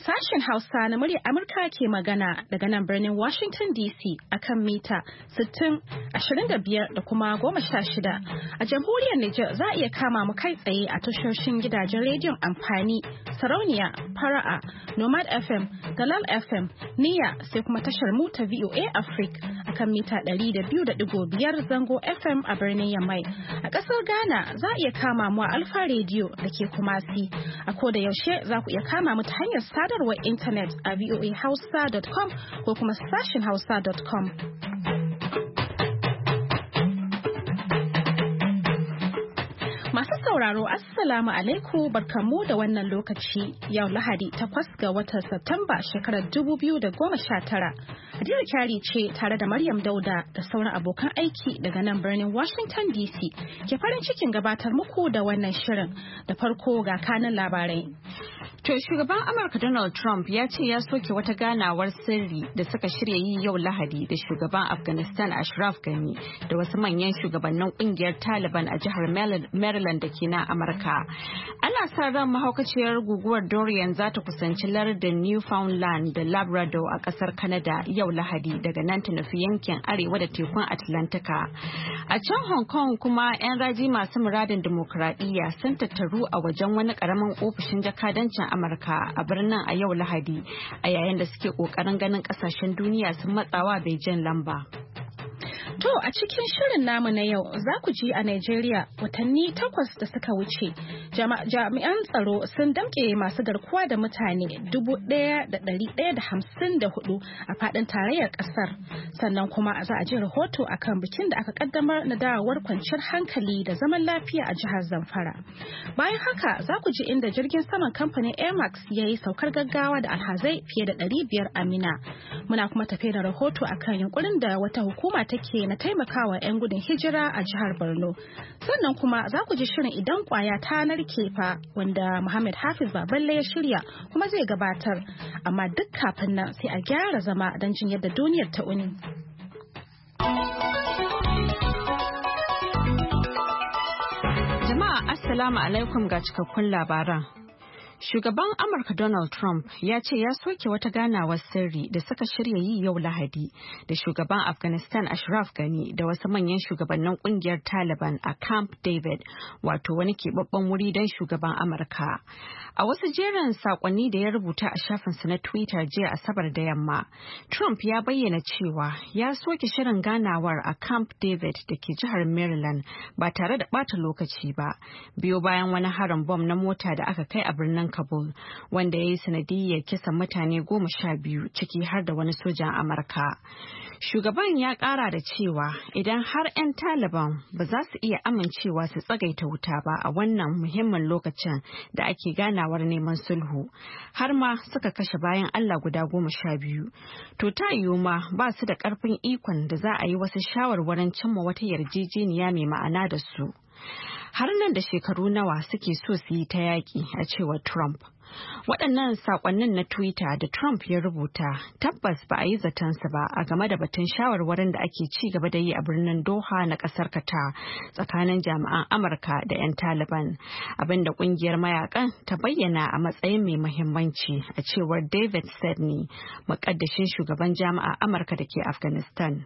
Sashen Hausa na muryar Amurka ke magana daga nan birnin Washington DC akan mita 60, 25 da kuma 16. A jamhuriyar Nijar za a iya kama mu kai tsaye a tashoshin gidajen rediyon amfani, sarauniya, fara'a, Nomad FM, Dalal FM, Niyya sai kuma tashar mu ta VOA Africa akan mita 200.5 zango FM a birnin Yamai. A ƙasar Ghana za a iya kama mu a Alfa Radio da ke Kumasi. A koda yaushe za ku iya kama mu ta hanyar sadarwar intanet a voahausa.com ko kuma sashen hausa.com. Masu sauraro Assalamu alaikum barkamu da wannan lokaci yau Lahadi 8 ga watan Satumba shekarar 2019. Hadiza Kyari ce tare da Maryam Dauda da sauran abokan aiki daga nan birnin Washington DC ke farin cikin gabatar muku da wannan shirin da farko ga kanin labarai. To shugaban Amurka Donald Trump ya ce ya soke wata ganawar sirri da suka shirya yi yau Lahadi da shugaban Afghanistan Ashraf Ghani da wasu manyan shugabannin kungiyar Taliban a jihar Maryland da ke na Amurka. Ana sa ran mahaukaciyar guguwar Dorian za ta kusanci lardin Newfoundland da Labrador a kasar Canada yau Lahadi daga nan ta nufi yankin arewa da tekun Atlantika. A can Hong Kong kuma 'yan raji masu muradin dimokuraɗiyya sun tattaru a wajen wani ƙaramin ofishin jakadancin Amurka a birnin a yau Lahadi a yayin da suke kokarin ganin kasashen duniya sun matsawa Beijing lamba. To a cikin shirin namu na yau za ku ji a Najeriya watanni 8 da suka wuce jami'an tsaro sun damƙe masu garkuwa da mutane 1,154 a faɗin tarayyar ƙasar. Sannan kuma za a ji rahoto akan bikin da aka kaddamar na dawowar kwanciyar hankali da zaman lafiya a jihar Zamfara. Bayan haka za ku ji inda jirgin saman kamfanin Air Max ya yi saukar gaggawa da alhazai fiye da 500 a Mina. Muna kuma tafe da rahoto akan yunkurin da wata hukuma take na taimakawa 'yan gudun hijira a jihar Borno. Sannan kuma za ku ji shirin idan kwaya ta narke fa wanda Muhammad Hafiz Baballe ya shirya kuma zai gabatar. Amma duk kafin nan sai a gyara zama don jin yadda duniyar ta uni. Jama'a Assalamu alaikum ga cikakkun labaran. Shugaban Amurka Donald Trump ya ce ya soke wata ganawar sirri da suka shirya yi yau Lahadi da shugaban Afghanistan Ashraf Ghani da wasu manyan shugabannin kungiyar Taliban a Camp David, wato wani keɓaɓɓen wuri don shugaban Amurka. A wasu jerin sakonni da ya rubuta a shafinsa na Twitter jiya Asabar da yamma, Trump ya bayyana cewa ya soke shirin ganawar a Camp David da ke jihar Maryland ba tare da ɓata lokaci ba, biyo bayan wani harin bom na mota da aka kai a birnin Kabul, wanda ya yi sanadiyyar kisan mutane 12 ciki har da wani sojan Amurka. Shugaban ya kara da cewa idan har 'yan Taliban ba za su iya amincewa su tsagaita wuta ba a wannan muhimmin lokacin da ake ganawar neman sulhu, har ma suka kashe bayan Allah guda 12, to ta yiwu ma ba su da ƙarfin ikon da za a yi wasu shawarwarin cimma wata yarjejeniya mai ma'ana da su. Har nan da shekaru nawa suke so su yi ta yaƙi, a cewar Trump. Waɗannan saƙonnin na Twitter da Trump ya rubuta tabbas ba a yi zatonsa ba a game da batun shawarwarin da ake ci gaba da yi a birnin Doha na ƙasar Qatar tsakanin jami'an Amurka da 'yan Taliban, abinda ƙungiyar mayakan ta bayyana a matsayin mai muhimmanci, a cewar David Sedney, muƙaddashin shugaban jami'ar Amurka da ke Afghanistan.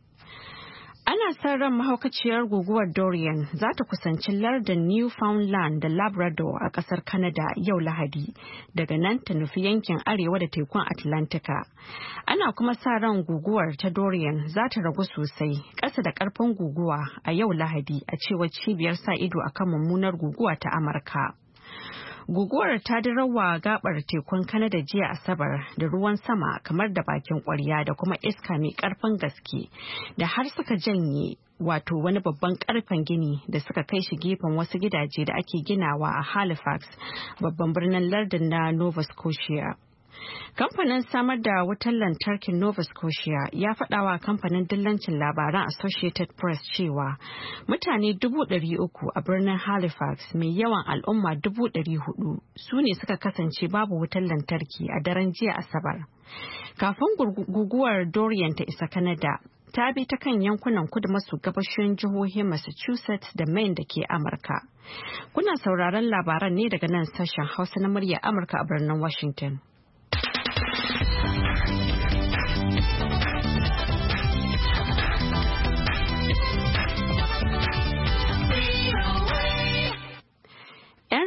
Ana sa ran mahaukaciyar guguwar Dorian za ta kusanci lardin Newfoundland da Labrador a kasar Canada yau Lahadi, daga nan ta nufi yankin arewa da tekun Atlantika. Ana kuma sa ran guguwar ta Dorian za ta ragu sosai, ƙasa da ƙarfin guguwa a yau Lahadi, a cewar cibiyar sa ido akan mummunar guguwa ta Amurka. Guguwar ta dirawa gabar tekun Canada jiya Asabar da ruwan sama kamar da bakin kwarya da kuma iska mai karfin gaske da har suka janye wato wani babban karfen gini da suka kai shi gefen wasu gidaje da ake ginawa a Halifax, babban birnin lardin na Nova Scotia. Kamfanin samar da wutar lantarkin Nova Scotia ya faɗawa kamfanin dillancin labaran Associated Press cewa mutane 300,000 a birnin Halifax mai yawan al'umma 400,000 su ne suka kasance babu wutar lantarki a daren jiya Asabar. Kafin guguwar Dorian ta isa Canada, ta bi ta kan yankunan kudu maso gabashin jihohin Massachusetts da Maine da ke Amurka. Kuna sauraron labaran ne daga nan sashen Hausa na murya Amurka a birnin Washington.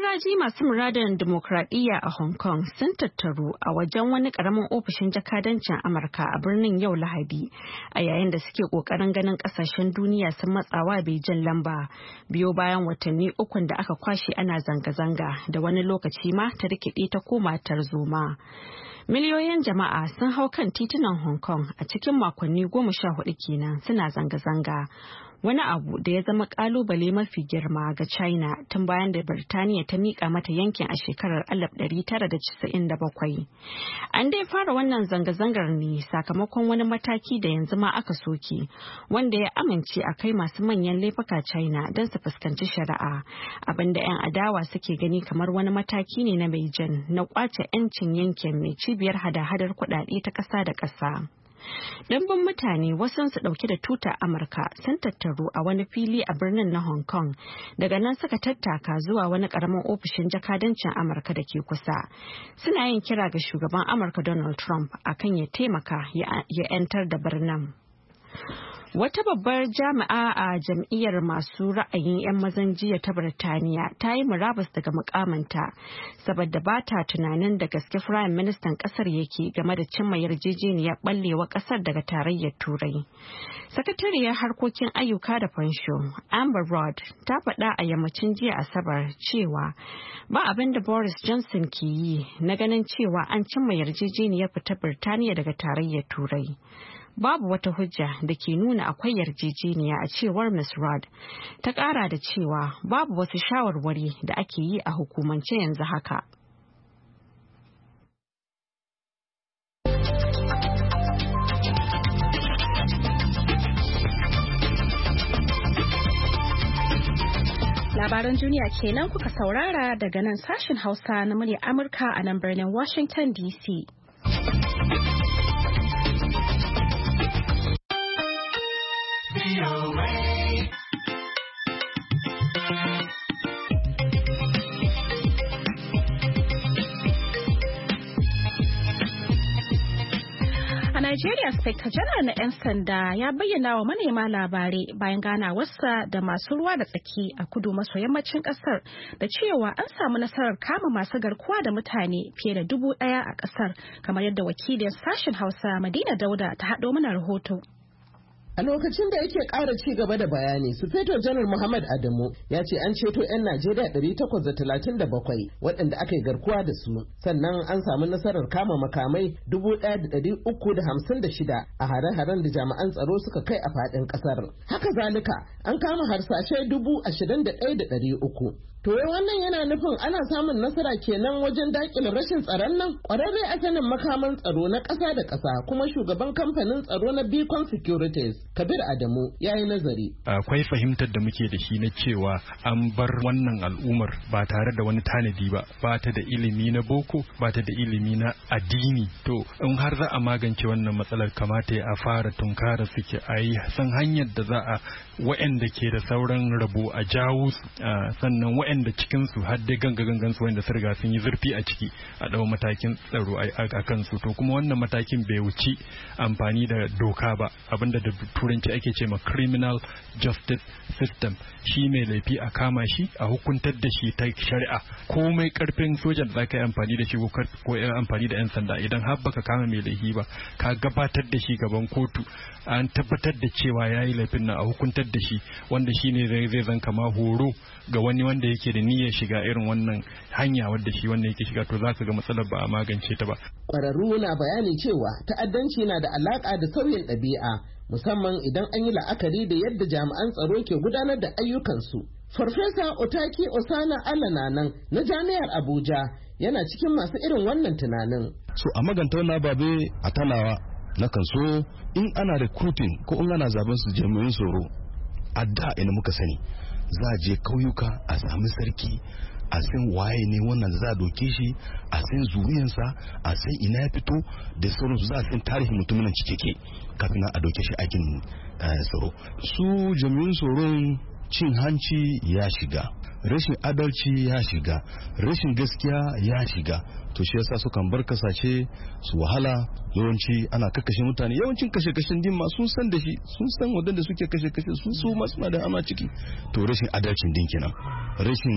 raji masu muradin demokradiyya a Hong Kong sun tattaru a wajen wani karamin ofishin jakadancin Amurka a birnin yau Lahadi a yayin da suke kokarin ganin kasashen duniya sun matsawa Beijing lamba biyo bayan watanni ukun da aka kwashe ana zanga-zanga da wani lokaci ma ta rikide ta koma tarzoma. Miliyoyin jama'a sun hau kan titunan Hong Kong a cikin makonni 14 kenan suna zanga-zanga. Wani abu da ya zama kalubale mafi girma ga China tun bayan da Birtaniya ta mika mata yankin a shekarar 1997. An dai fara wannan zanga-zangar ne sakamakon wani mataki da yanzu ma aka soke, wanda ya amince a kai masu manyan laifuka China don su fuskanci shari'a, abinda 'yan adawa suke gani kamar wani mataki ne na Beijing na kwace 'yancin yankin mai cibiyar hada-hadar kuɗaɗe ta ƙasa da ƙasa. Ɗimbin mutane wasansu ɗauke da tuta Amurka sun tattaru a wani fili a birnin na Hong Kong. Daga nan suka tattaka zuwa wani ƙaramin ofishin jakadancin Amurka da ke kusa. Suna yin kira ga shugaban Amurka Donald Trump akan ya taimaka ya 'yantar da birnin. Wata babbar jami'a a jam'iyyar masu ra'ayin 'yan mazan jiya ta Birtaniya ta yi murabus daga mukamanta saboda ba ta tunanin da gaske Firayim Ministan kasar yake game da cimma yarjejeniyar ballewa kasar daga tarayyar Turai. Sakatariyar harkokin ayyuka da fansho Amber Rudd ta faɗa a yammacin jiya Asabar cewa ba abin da Boris Johnson ke yi na ganin cewa an cimma yarjejeniyar fitar Birtaniya daga tarayyar Turai. Babu wata hujja da ke nuna akwai yarjejeniya a cewar Ms. Rudd. Ta ƙara da cewa babu wasu shawarwari da ake yi a hukumance yanzu haka. Labaran duniya kenan kuka saurara daga nan sashen Hausa na muryar Amurka a nan birnin Washington DC. A Najeriya, Inspector General na 'yan sanda ya bayyana wa manema labarai bayan ganawarsa da masu ruwa da tsaki a kudu maso yammacin kasar da cewa an samu nasarar kama masu garkuwa da mutane fiye da 1,000 a kasar, kamar yadda wakilin sashen Hausa Madina Dauda ta haɗo mana rahoto. A lokacin da yake ƙara ci gaba da bayani, Sufeto Janar Muhammad Adamu ya ce an ceto 'yan Najeriya 837 waɗanda aka yi garkuwa da su, sannan an samu nasarar kama makamai 1,356 a hare-haren da jami'an tsaro suka kai a faɗin ƙasar. Haka zalika, an kama harsashe 21,300. To wannan yana nufin ana samun nasara kenan wajen daƙile rashin tsaron nan? Ƙwararre a sanin makaman tsaro na ƙasa da ƙasa kuma shugaban kamfanin tsaro na Beacon Securities, Kabir Adamu, ya yi nazari. Akwai fahimtar da muke da shi na cewa an bar wannan al'ummar ba tare da wani tanadi ba ta da ilimi na boko, ba ta da ilimi na addini. To in har za a magance wannan matsalar kamata a fara tunkara suke a yi san hanyar da za a wa'anda ke da sauran rabo a jawo sannan wa'anda cikinsu har dai gangan su wanda riga sun yi zurfi a ciki a ɗau matakin tsaro a kansu. To kuma wannan matakin bai wuci amfani da doka ba, abinda da turanci ake ce ma criminal justice system. Shi mai laifi a kama shi a hukuntar da shi ta shari'a, komai karfin sojan da ka yi amfani da shi ko amfani da 'yan sanda, idan har baka kama mai laifi ba ka gabatar da shi gaban kotu an tabbatar da cewa ya yi laifin nan a hukuntar da shi, wanda shi ne zai zan kama horo ga wani wanda yake da niyyar shiga irin wannan hanya wadda shi wanda yake shiga, to za ka ga matsalar ba a magance ta ba. Ƙwararru na bayani cewa ta'addanci na da alaƙa da sauyin ɗabi'a, musamman idan an yi la'akari da yadda jami'an tsaro ke gudanar da ayyukansu. Farfesa Otaki Osana Alananan na Jami'ar Abuja yana cikin masu irin wannan tunanin. So a maganta wannan babe a talawa na kan so in ana recruiting ko in ana zaben su jami'in tsaro a da ina muka sani za a je kauyuka a sami sarki a san waye ne wannan za a doke shi, a san zuriyansa, a san ina ya fito da sauransu, za a san tarihin mutumin nan cike kafin a doke shi aikin tsaro. Su jami'in tsaron cin hanci ya shiga, rashin adalci ya shiga, rashin gaskiya ya shiga. To shi yasa sukan bar kasashe su wahala, yawanci ana kakkashe mutane, yawancin kashe-kashen din ma sun san da shi, sun san wadanda suke kashe-kashe su ma suna da ama ciki. To rashin adalcin din kenan, rashin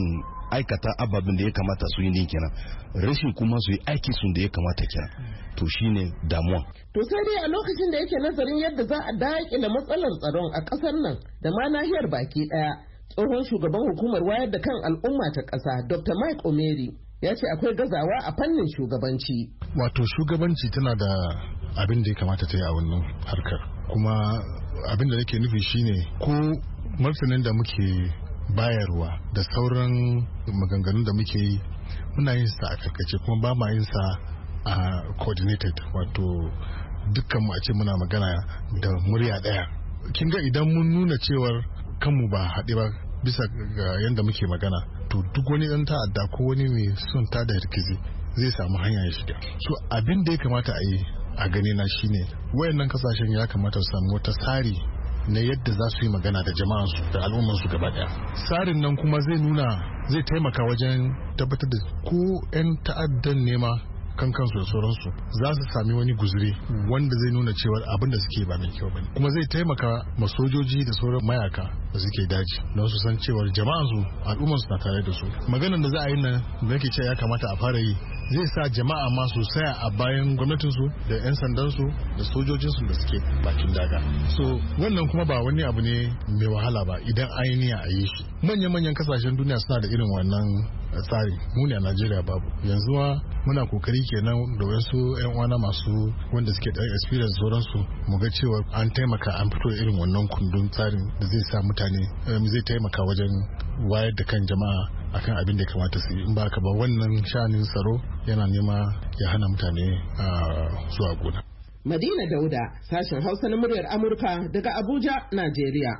aikata ababen da ya kamata su yi ne kenan, rashin kuma su yi aiki sun da ya kamata kenan, to shine damuwa. To sai dai a lokacin da yake nazarin yadda za a daƙile matsalar tsaron a ƙasar nan da ma nahiyar baki ɗaya, tsohon shugaban hukumar wayar da kan al'umma ta ƙasa Dr. Mike Omeri ya ce akwai gazawa a fannin shugabanci. Wato shugabanci tana da abin da ya kamata ta yi a wannan harkar, kuma abin da nake nufi shine ko martanin da muke bayarwa da sauran maganganun da muke yi muna yin sa a karkace kuma ba ma yin sa a coordinated, wato dukkan mu a ce muna magana da murya daya. Kin ga idan mun nuna cewar kanmu ba haɗe ba bisa ga yadda muke magana, to duk wani ɗan ta'adda ko wani mai son tada rikizi zai samu hanya ya shiga. So abin da ya kamata a yi a gani na shine wayannan kasashen ya kamata su samu wata tsari na yadda za su yi magana da jama'ansu da al'ummarsu gaba daya. Tsarin nan kuma zai taimaka wajen tabbatar da ko 'yan ta'addan nema kansu da sauransu za su sami wani guzuri wanda zai nuna cewa abin da suke ba mai kyau bane, kuma zai taimaka ma sojoji da sauran mayaka da suke daji don su san cewa jama'ansu al'ummarsu na tare da su. Maganar da za a yi nan da nake cewa ya kamata a fara yi zai sa jama'a ma su saya a bayan gwamnatinsu da 'yan sandansu da sojojinsu da suke bakin daga. So wannan kuma ba wani abu ne mai wahala ba idan ainihin a yi shi. Manya-manyan kasashen duniya suna da irin wannan tsari, mu ne a Najeriya babu. Yanzu muna kokari kenan da wasu 'yan uwana masu wanda suke da experience sauransu mu ga cewa an taimaka an fito irin wannan kundin tsarin da zai sa mutane zai taimaka wajen wayar da kan jama'a akan abin da ya kamata su yi. In ba ka ba wannan sha'anin tsaro yana nema ya hana mutane zuwa gona. Madina Dauda, sashen Hausa na muryar Amurka daga Abuja, Najeriya.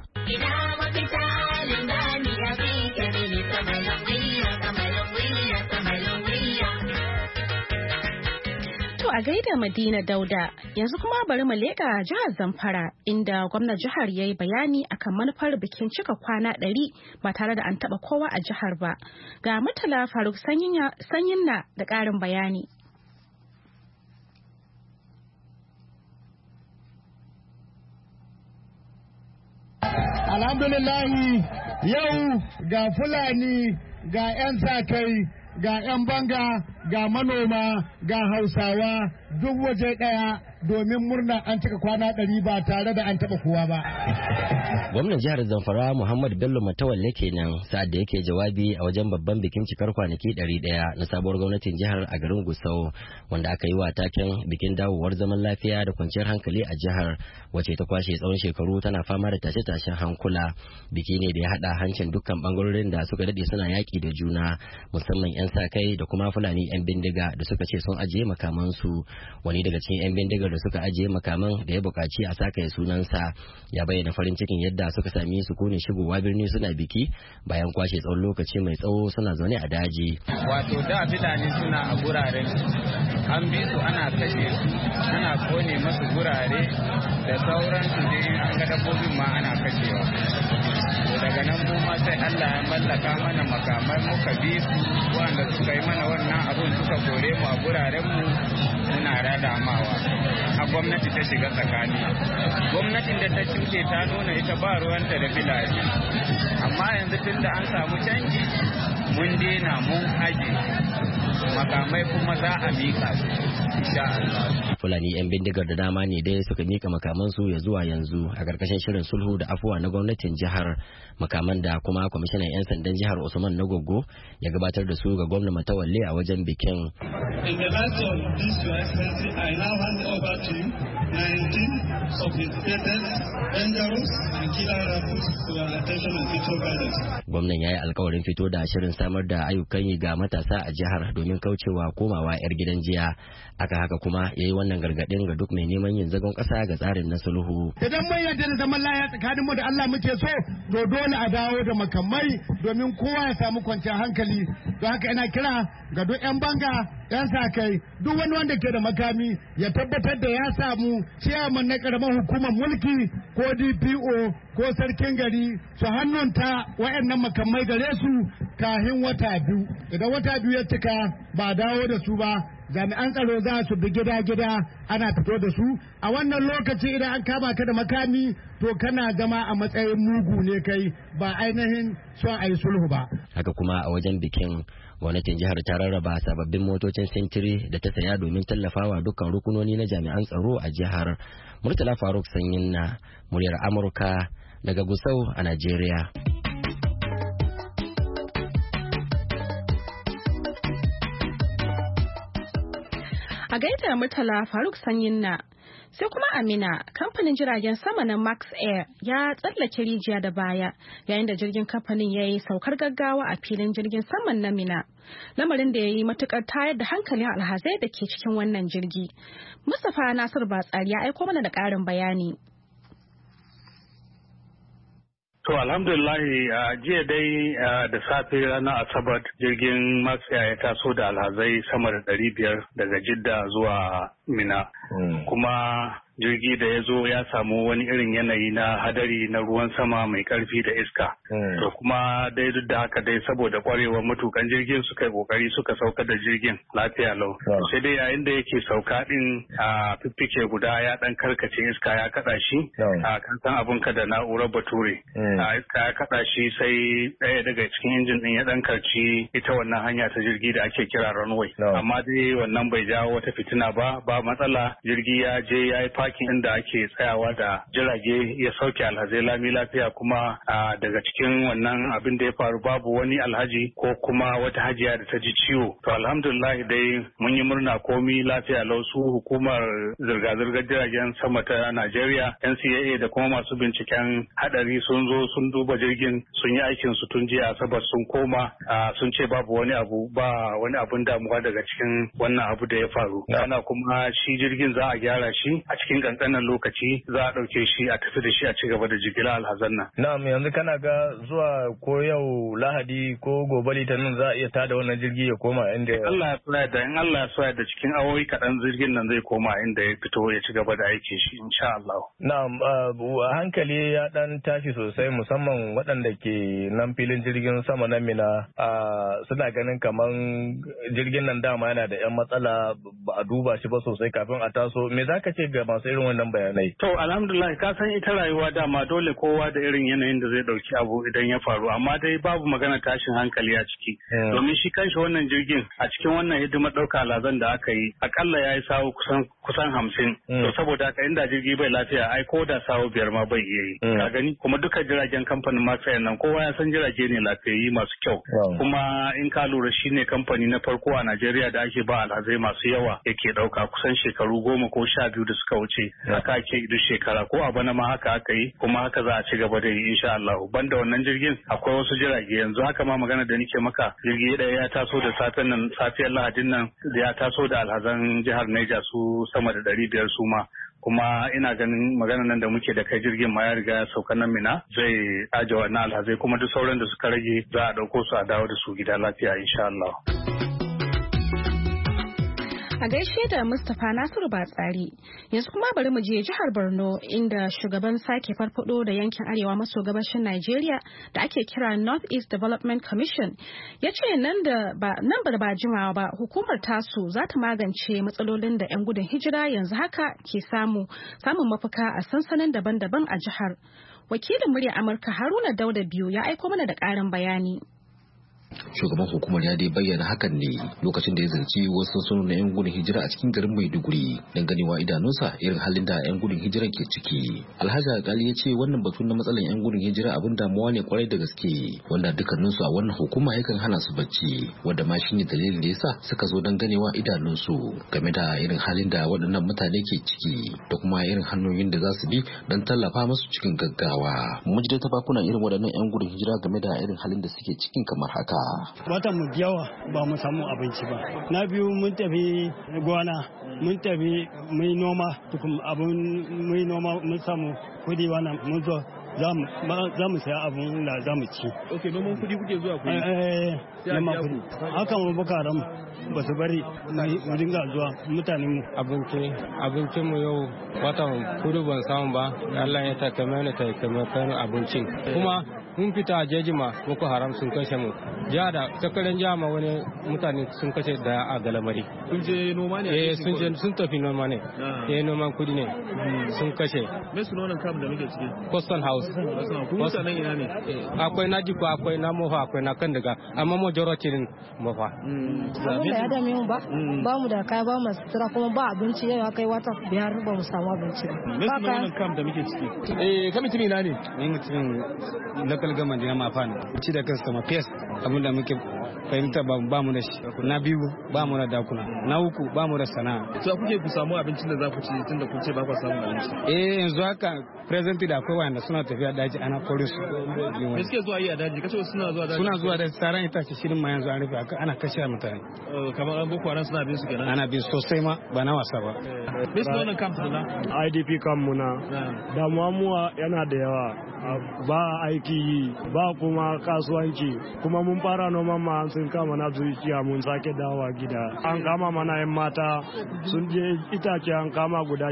A gaida Madina Dauda, yanzu kuma bari mu leƙa jihar Zamfara inda gwamnan jihar ya yi bayani akan manufar bikin cika kwana 100 ba tare da an taɓa kowa a jihar ba. Ga Murtala Faruk Sanyin na da ƙarin bayani. Alhamdulillahi yau ga Fulani ga 'yan sa-kai ga 'yan banga ga manoma ga Hausawa duk waje ɗaya domin murna an cika kwana 100 ba tare da an taɓa kowa ba. Gwamnan jihar Zamfara Muhammad Bello Matawalle kenan sa'ad da yake jawabi a wajen babban bikin cikar kwanaki 100 na sabuwar gwamnatin jihar a garin Gusau, wanda aka yi wa taken bikin dawowar zaman lafiya da kwanciyar hankali a jihar wacce ta kwashe tsawon shekaru tana fama da tashe-tashen hankula. Biki ne da ya haɗa hancin dukkan bangarorin da suka daɗe suna yaƙi da juna, musamman 'yan sa-kai da kuma Fulani 'yan bindiga da suka ce sun ajiye makamansu. Wani daga cikin 'yan bindigar da suka ajiye makaman da ya buƙaci a saka sunansa ya bayyana farin cikin yadda suka sami sukunin shigowa birni suna biki bayan kwashe tsawon lokaci mai tsawo suna zaune a daji. Wato da Fulani suna a guraren an bi su ana kashe su ana kone masu gurare da sauransu dai an ga dabbobin ma ana kashewa. Daga nan mu ma sai Allah ya mallaka mana makamai muka bi su wanda suka yi mana wannan abun suka kore mu a guraren mu muna radamawa. A gwamnati ta shiga tsakani. Gwamnatin da ta shuke ta nuna ita ba ruwanta da Fulani. Amma yanzu tun da an samu canji mun daina mun aje makamai kuma za a mika su insha Allah. Fulani 'yan bindigar da dama ne dai suka mika makamansu ya zuwa yanzu a karkashin shirin sulhu da afuwa na gwamnatin jihar, makaman da kuma kwamishinan 'yan sandan jihar Usman Nagogo ya gabatar da su ga gwamnati Matawalle a wajen bikin. In the light of this Your Excellency, I now hand over to 19 sophisticated dangerous and killer rappers to our attention and future guidance. Gwamnan ya yi alkawarin fito da shirin samar da ayyukan yi ga matasa a jihar domin kaucewa komawa 'yar gidan jiya. Aka haka kuma ya yi wannan gargaɗin ga duk mai neman yin zagon ƙasa ga tsarin na sulhu. Idan mun yarda da zaman lafiya tsakanin mu da Allah muke so, to dole a dawo da makamai domin kowa ya samu kwanciyar hankali. Don haka ina kira ga duk 'yan banga, 'yan sa-kai, duk wani wanda ke da makami ya tabbatar da ya samu ciyaman na karamar hukumar mulki ko DPO ko sarkin gari su hannunta wa'annan makamai gare su kahin wata 2. Idan wata 2 ya cika ba dawo da su ba jami'an tsaro za su bi gida-gida ana fito da su. A wannan lokaci idan an kama ka da makami to kana zama a matsayin mugu ne kai, ba ainihin son a yi sulhu ba. Haka kuma a wajen bikin gwamnatin jihar ta rarraba sababbin motocin sintiri da ta saya domin tallafawa dukkan rukunoni na jami'an tsaro a jihar. Murtala Faruk Sanyin na muryar Amurka daga Gusau a Najeriya. A gaida Murtala Faruk Sanyin na. Sai kuma Amina, kamfanin jiragen sama na Max Air ya tsallake rijiya da baya yayin da jirgin kamfanin ya yi saukar gaggawa a filin jirgin saman na Mina. Lamarin da ya yi matukar tayar da hankalin alhazai da ke cikin wannan jirgi. Mustapha Nasir Batsari ya aiko mana da ƙarin bayani. To alhamdulillah jiya dai da safe ranar Asabar jirgin Max Air ya taso da alhazai sama da 500 daga Jidda zuwa Mina. Kuma jirgi da ya zo ya samu wani irin yanayi na hadari na ruwan sama mai karfi da iska. To kuma dai duk da haka dai saboda kwarewar matukan jirgin suka yi kokari suka sauka da jirgin lafiya lau. Sai dai yayin da yake sauka din a fiffike guda ya dan karkace iska ya kada shi. A kan san abun ka da na'urar bature. Iska ya kada shi sai ɗaya daga cikin injin din ya dan karci ita wannan hanya ta jirgi da ake kira runway. Amma dai wannan bai jawo wata fitina ba matsala, jirgi ya je ya yi parking inda ake tsayawa da jirage ya sauke alhazai lami lafiya, kuma daga cikin wannan abin da ya faru babu wani alhaji ko kuma wata hajiya da ta ji ciwo. To alhamdulillah dai mun yi murna komi lafiya lau. Su hukumar zirga-zirgar jiragen sama ta Najeriya NCAA da kuma masu binciken hadari sun zo sun duba jirgin, sun yi aikin su tun jiya Asabar, sun koma sun ce babu wani abun damuwa daga cikin wannan abu da ya faru. Ana kuma shi jirgin za a gyara shi a cikin kankanin lokaci, za a ɗauke shi a tafi da shi a ci gaba da jigila alhazan nan. Na'am, yanzu kana ga zuwa ko yau Lahadi ko gobe Litinin za a iya tada wannan jirgi ya koma inda in Allah ya so da cikin awowi kaɗan jirgin nan zai koma inda ya fito ya ci gaba da aikin shi insha Allah. Na'am, hankali ya dan tashi sosai musamman waɗanda ke nan filin jirgin sama na Mina suna ganin kaman jirgin nan dama yana da 'yan matsala ba a duba shi ba sosai kafin a taso. Me za ka ce ga masu irin wannan bayanai? To alhamdulillah, ka san ita rayuwa dama dole kowa da irin yanayin da zai dauki abu idan ya faru, amma dai babu magana tashin hankali a ciki. Domin shi kanshi wannan jirgin a cikin wannan hidimar ɗauka alhazan da aka yi akalla ya yi sawo kusan 50. To saboda haka inda jirgi bai lafiya ai ko da sawo 5 ma bai iya yi. Ka gani kuma duka jiragen kamfanin Max Air nan kowa ya san jirage ne lafiyayyi masu kyau. Kuma in ka lura shi ne kamfani na farko a Najeriya da ake ba alhazai masu yawa yake ɗauka kusan shekaru 10 ko 12 da suka wuce. Haka ake duk shekara, ko a bana ma haka aka yi, kuma haka za a ci gaba da yi insha Allah. Banda wannan jirgin akwai wasu jirage yanzu haka ma magana da nake maka, jirgi ɗaya ya taso da safiyar Lahadin nan ya taso da alhazan jihar Niger su sama da 500 su ma. Kuma ina ganin magana nan da muke da kai jirgin ma ya riga ya sauka nan Mina, zai aje wannan alhazai, kuma duk sauran da suka rage za a ɗauko su a dawo da su gida lafiya insha Allah. A gaishe da Mustapha Nasiru Batsari. Yanzu kuma bari mu je jihar Borno, inda shugaban sake farfado da yankin arewa maso gabashin Najeriya da ake kira North East Development Commission ya ce nan ba jimawa ba hukumar tasu za ta magance matsalolin da 'yan gudun hijira yanzu haka ke samun mafaka a sansanin daban-daban a jihar. Wakilin murya Amurka Haruna Dauda biyu ya aiko mana da ƙarin bayani. Shugaban hukumar ya dai bayyana hakan ne lokacin da ya zance wasu sansanin na 'yan gudun hijira a cikin garin Maiduguri don ganewa idanunsa irin halin da 'yan gudun hijira ke ciki. Alhaji Alkali ya ce wannan batu na matsalan 'yan gudun hijira abin damuwa ne kwarai da gaske, wanda dukkaninsu a wannan hukuma yakan hana su bacci, wanda ma shine dalilin da yasa suka zo don ganewa idanunsu game da irin halin da waɗannan mutane ke ciki da kuma irin hanyoyin da za su bi don tallafa musu cikin gaggawa. Mun ji ta bakuna irin waɗannan 'yan gudun hijira game da irin halin da suke cikin kamar haka. Watan mu yawa ba mu samu abinci ba. Na biyu mun tafi gona, mun tafi mai noma, tukun abin mai noma mun samu kudi wannan mun zo za mu saya abin da za mu ci. Ok, noman kudi kuke zuwa kudi? Noman kudi. Haka mu bukaran ba su bari mu dinga zuwa mutanen mu. Abincin mu yau watan kudu ban samu ba, Allah ya takamai abincin. Kuma mun fita a jeji ma Boko Haram sun kashe mu. Jiya da tsakanin jiya ma wani mutane sun kashe da a Galamari. Kun je noma ne? Sun tafi noma ne. Noman kudi ne. Sun kashe. Me su nonon kam da muke ciki? Coastal House. Kun mutanen ina ne? Akwai na Jiko, akwai na Mofa, akwai na Kandaga, amma majority din Mofa. Abin da ya dame mu ba mu da kaya, ba mu sutura, kuma ba abinci, yau aka yi wata 5 ba mu samu abinci ba. Me su nonon kam da muke ciki? Ka mutum ina ne? Ni mutumin local government na Mafan. Ci da kansa ma fes abin da muke fahimta ba mu da shi. Na biyu ba mu da dakuna. Na uku ba mu da sana'a. To kuke ku samu abincin da za ku ci tunda kun ce ba ku samu abinci? Yanzu haka presently da akwai wanda suna tafiya daji ana kore su. Me suke zuwa yi a daji? Kace suna zuwa daji? Suna zuwa daji, tsaron itace shirin ma yanzu an rufe ana kashe mutane. Kamar an Boko Haram suna bin su kenan? Ana bin sosai ma, ba na wasa ba. Me su wannan camp na? IDP camp muna. Damuwa yana da yawa. Ba aiki yi, ba kuma kasuwanci, kuma mun fara noman ma sun kama na zuciya mun sake dawowa gida. An kama mana 'yan mata sun je itace an kama guda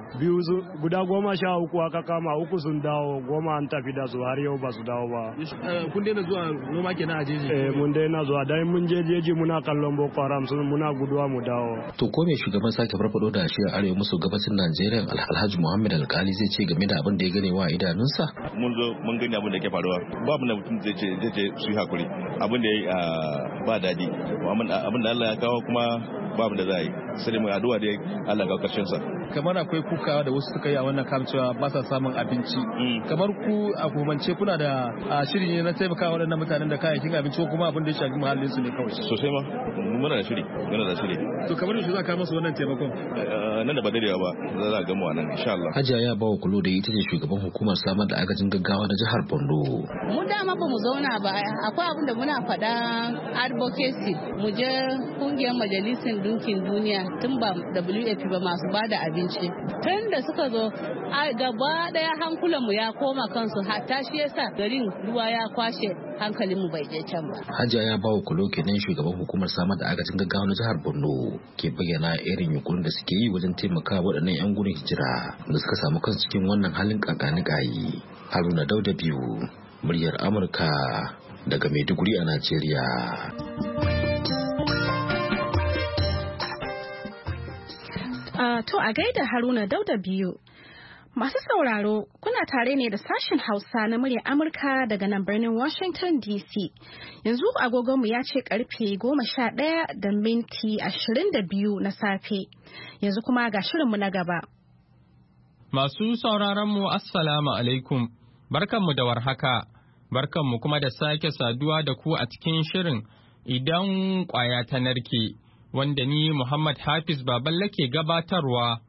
6, guda 13 aka kama, 3 sun dawo, 10 an tafi da su har yau ba su dawo ba. Kun daina zuwa noma kenan a jeji? Mun daina zuwa, dai mun je jeji muna kallon Boko Haram muna guduwa mu dawo. To ko me shugaban sake farfado da shi a arewa maso gabashin Najeriya Alhaji Muhammad Alkali zai ce game da abin da ya gane wa idanunsa? Mun zo mun gani abin da ke faruwa, babu na mutum zai ce su yi hakuri, abin da ya ba daɗi, abin da Allah ya kawo kuma babu da za a yi, sai mai addu'a da Allah ga karshen sa. Kamar akwai kuka da wasu suka yi a wannan kam cewa ba sa samun abinci, kamar ku a hukumance kuna da shiri ne na taimaka waɗannan mutanen da kayayyakin abinci ko kuma abin da ya shafi muhallin su ne kawai? Sosai ma muna da shiri. To kamar yaushe za ka masu wannan taimakon? Nan da ba daidai ba za a gama wannan insha Allah. Hajiya ya bawa kulo da ita ce shugaban hukumar samar da agajin gaggawa na jihar Borno. Mu dama ba mu zauna ba, akwai abin da muna faɗa advocacy, mu je kungiyar majalisar dinkin duniya tun ba WFP ba masu bada abinci. Tun da suka zo gaba daya hankulanmu ya koma kansu, hatta shi yasa garin ruwa ya kwashe hankalinmu bai je can ba. Hajiya ya bawa kulo kenan shugaban hukumar samar da agajin gaggawa na jihar Borno ke bayyana irin yunkurin da suke yi wajen taimaka waɗannan 'yan gudun hijira da suka samu kansu cikin wannan halin kakanikayi. Haruna Dauda biyu, muryar Amurka daga Maiduguri a Najeriya. To a gaida Haruna Dauda biyu. Masu sauraro, kuna tare ne da sashen Hausa na muryar Amurka daga nan birnin Washington DC. Yanzu agogonmu ya ce karfe 11:22 na safe. Yanzu kuma ga shirinmu na gaba. Masu sauraronmu Assalamu alaikum, barkanmu da warhaka, barkanmu kuma da sake saduwa da ku a cikin shirin idan ƙwaya ta narke, wanda ni Muhammad Hafiz Baballe ke gabatarwa.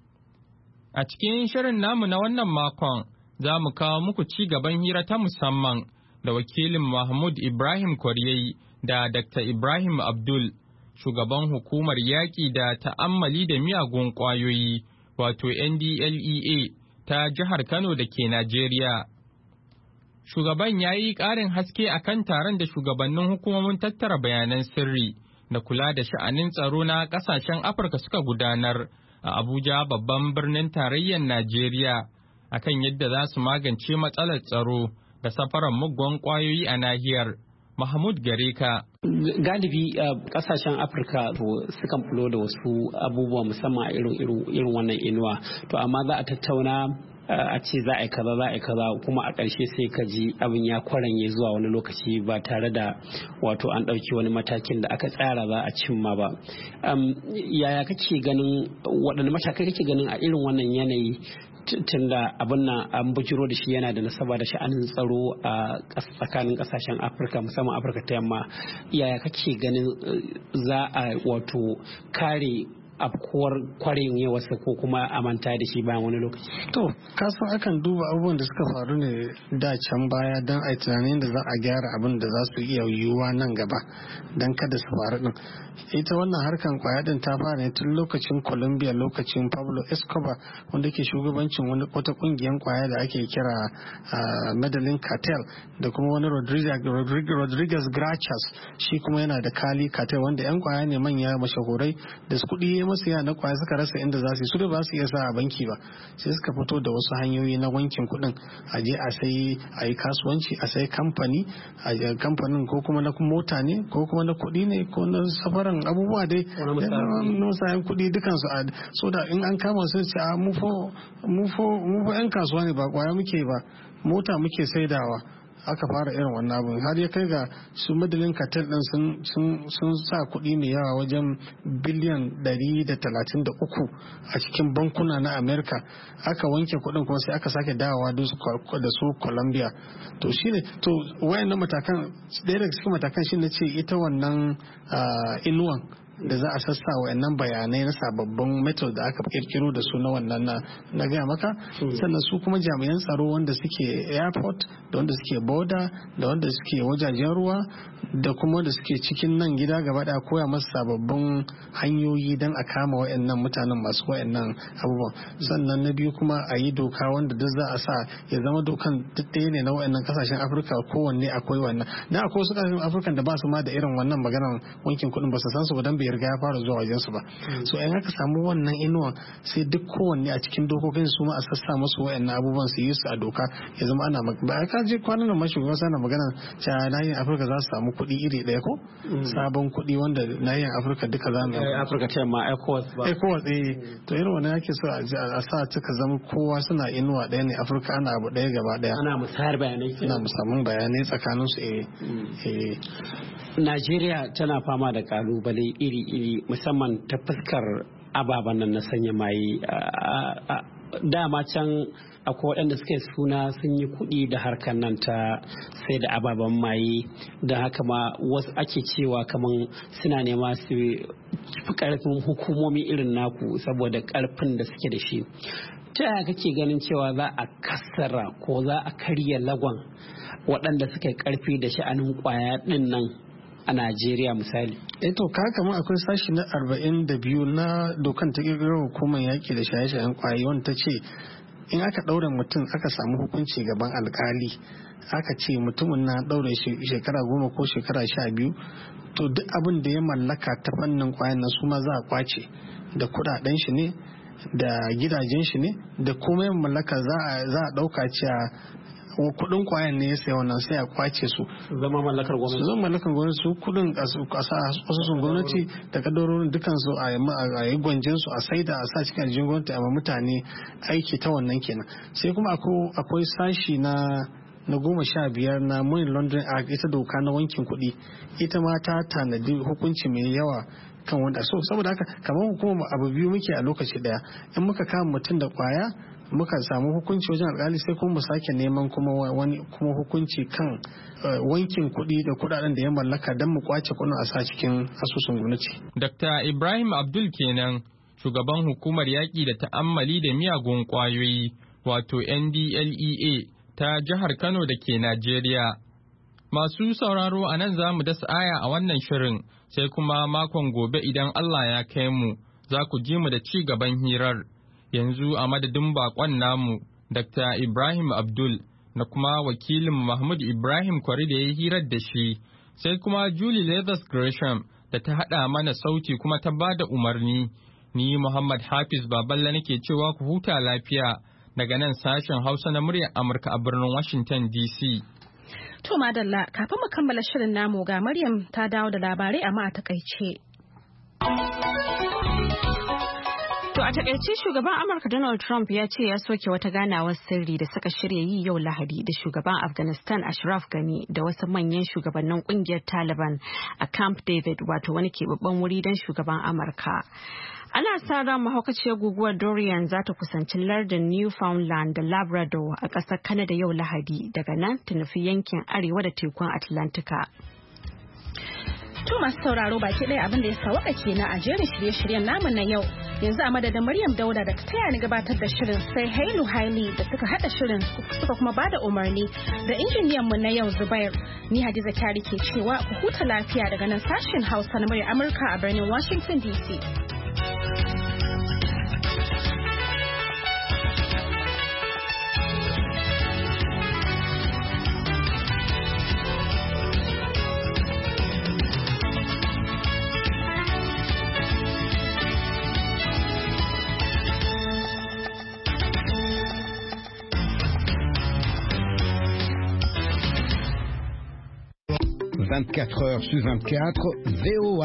A cikin shirin namu na wannan makon, za mu kawo muku ci gaban hira ta musamman da wakilin Mahmud Ibrahim Koryayi da Dr. Ibrahim Abdul, shugaban hukumar yaƙi da ta'ammali da miyagun ƙwayoyi, wato NDLEA ta jihar Kano da ke Najeriya. Shugaban ya yi ƙarin haske a kan taron da shugabannin hukumomin tattara bayanan sirri da kula da sha'anin tsaro na ƙasashen Afirka suka gudanar a Abuja, babban birnin tarayyar Najeriya, akan yadda za su magance matsalar tsaro da safaran muggan ƙwayoyi a nahiyar. Mahmud Gareka. Galibi kasashen Afirka sukan fulo da wasu abubuwa musamman a irin wannan inuwa. To amma za a tattauna a ce za a yi kaza kuma a ƙarshe sai ka ji abin ya kwaranye zuwa wani lokaci ba tare da wato an ɗauki wani matakin da aka tsara za a cimma ba. Yaya kake ganin waɗanne matakai kake ganin a irin wannan yanayi tunda abin nan an bujiro da shi yana da nasaba da sha'anin tsaro a tsakanin kasashen Afirka musamman Afirka ta yamma, yaya kake ganin za a wato kare afkuwar kwarin yawarsa ko kuma a manta da shi bayan wani lokaci? To, kasan akan duba abubuwan da suka faru ne da can baya don a yi tunanin da za a gyara abin da za su iya yiwuwa nan gaba don kada su faru din. Ita wannan harkan kwaya din ta fara ne tun lokacin Colombia, lokacin Pablo Escobar, wanda ke shugabancin wata kungiyar kwaya da ake kira Medellin Cartel, da kuma wani Rodriguez Grachas, shi kuma yana da Cali Cartel, wanda yan kwaya ne manya mashahurai da kuɗi masaya na kwaya suka rasa inda za su yi, su da ba su iya sa a banki ba, sai suka fito da wasu hanyoyi na wankin kuɗin, a je a yi kasuwanci, a sai kamfanin ko kuma na mota ne ko kuma na kuɗi ne ko na safaran abubuwa dai na sayan kuɗi dukansu so da in an kama su ce a mu 'yan kasuwa ne ba kwaya muke ba, mota muke saidawa. Aka fara irin wannan abin har ya kai ga su madalin cartel din sun sa kuɗi mai yawa wajen biliyan 133 a cikin bankuna na America. Aka wanke kuɗin kuma sai aka sake dawowa da su Colombia. To shine to wayannan matakan, ɗaya daga cikin matakan shine ce ita wannan inuwan da za a sassa wa'annan bayanai na sababbin method da aka kirkiro da su na wannan na gaya maka, sannan su kuma jami'an tsaro wanda suke airport da wanda suke border da wanda suke wajajen ruwa da kuma wanda suke cikin nan gida gaba daya koya masu sababbin hanyoyi don a kama wa'annan mutanen masu wa'annan abubuwan. Sannan na biyu kuma a yi doka wanda duk za a sa ya zama dokan duk ɗaya ne na wa'annan kasashen Afirka, kowanne akwai wannan. Na akwai wasu kasashen Afirka da ba su ma da irin wannan maganar wankin kuɗin, ba su san su ba dan bai riga ya fara zuwa wajen su ba. So in aka samu wannan inuwa sai duk kowanne a cikin dokokin su ma a sassa musu wa'annan abubuwan su yi su a doka, ya zama ana ba ka je kwanan nan mashugaban sana magana cewa nahiyar Afirka za su samu kuɗi iri ɗaya ko sabon kuɗi wanda nahiyar Afirka duka za mu Afirka ta ma ECOWAS to irin wannan yake so a sa cika zama kowa suna inuwa ɗaya ne, Afirka ana abu ɗaya gaba ɗaya, ana musayar bayanai, ana musamman bayanai tsakanin su. Najeriya tana fama da kalubale iri-iri musamman ta fuskar ababen nan na sanya maye. Dama can akwai waɗanda suke suna sun yi kuɗi da harkar nan ta sai da ababen maye, da haka ma wasu ake cewa kaman suna nema su fi ƙarfin hukumomi irin naku saboda ƙarfin da suke da shi. Ta yaya kake ganin cewa za a kassara ko za a karya lagon waɗanda suka ƙarfi da sha'anin ƙwaya ɗin nan a Najeriya misali? To ka kama akwai sashi na 42 na dokan ta kirkirar hukumar yaƙi da shaye-shayen ƙwayoyi wanda ta ce in aka ɗaure mutum aka samu hukunci gaban alkali aka ce mutumin na ɗaure shekara 10 ko shekara 12, to duk abin da ya mallaka ta fannin ƙwayan nan su ma za a kwace, da kuɗaɗen shi ne da gidajen shi ne da komai mallaka za a ɗauka cewa kudin kwayan ne ya saya wannan sai a kwace su zama mallakar gwamnati su kudin asusun gwamnati da kadarorin dukansu a yi gwanjin su a saida a sa cikin aljihun gwamnati a mutane aiki ta wannan kenan. Sai kuma akwai sashi na 15 na Money Laundering Act, ita doka na wankin kuɗi, ita ma ta tanadi hukunci mai yawa kan wanda so saboda haka kamar hukumar abu biyu muke a lokaci daya, in muka kama mutum da kwaya muka samu hukunci wajen alkali sai kuma mu sake neman kuma hukunci kan wankin kuɗi da kuɗaɗen da ya mallaka don mu kwace kuɗin a sa cikin asusun gwamnati. Dr. Ibrahim Abdul kenan, shugaban hukumar yaƙi da ta'ammali da miyagun ƙwayoyi wato NDLEA ta jihar Kano da ke Najeriya. Masu sauraro a nan za mu dasa aya a wannan shirin, sai kuma makon gobe idan Allah ya kai mu za ku ji mu da ci gaban hirar. Yanzu a madadin bakon namu Dr. Ibrahim Abdul da kuma wakilin Mahmud Ibrahim Kwari da ya hirar da shi, sai kuma Julie Leathers Gresham da ta haɗa mana sauti kuma ta ba da umarni. Ni Muhammad Hafiz Baballa nake cewa ku huta lafiya daga nan sashen Hausa na muryar Amurka a birnin Washington DC. To madalla, kafin mu kammala shirin namu ga Maryam ta dawo da labarai amma a takaice. To a takaice shugaban Amurka Donald Trump ya ce ya soke wata ganawar sirri da suka shirya yi yau Lahadi da shugaban Afghanistan Ashraf Ghani da wasu manyan shugabannin kungiyar Taliban a Camp David, wato wani keɓaɓɓen wuri don shugaban Amurka. Ana sa ran mahaukaciyar guguwar Dorian za ta kusanci lardin Newfoundland da Labrador a ƙasar Canada yau Lahadi, daga nan ta nufi yankin arewa da tekun Atlantika. To masu sauraro baki ɗaya abin da ya sawaka kenan a jerin shirye-shiryen namu na yau. Yanzu a madadin Maryam Dauda da ta taya ni gabatar da shirin, sai Hailu Haili da suka hada shirin suka kuma bada umarni, da injiniyan mu na yau Zubair. Ni Hadiza Kyari ke cewa ku huta lafiya daga nan sashen Hausa na muryar Amurka a birnin Washington DC. 24 heures sur 24, VOA